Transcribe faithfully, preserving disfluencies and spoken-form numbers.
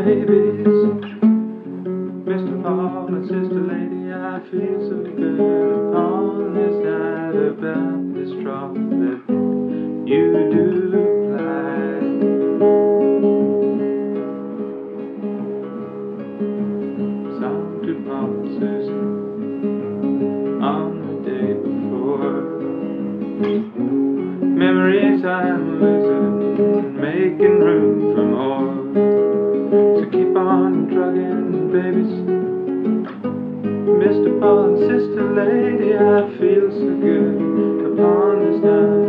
babies. Mister Paul and Sister Lady, I feel so good upon this night about this straw that you do fly. Song to Paul and Susan on the day before. Memories I'm losing, making room for more. So keep on drugging, babies. Mister Paul and Sister Lady, I feel so good upon this night